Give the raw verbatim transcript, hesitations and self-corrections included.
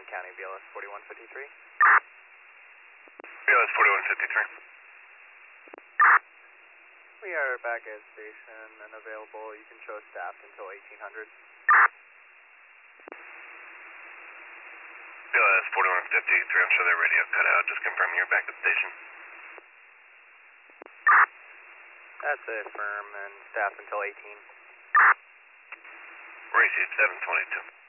Warren County, B L S forty-one fifty-three. B L S forty-one fifty-three. We are back at station and available. You can show staffed until eighteen hundred. B L S forty-one fifty-three, I'm sure their radio cut out. Just confirm you're back at station. That's it, firm, and staffed until eighteen. Received seven twenty-two.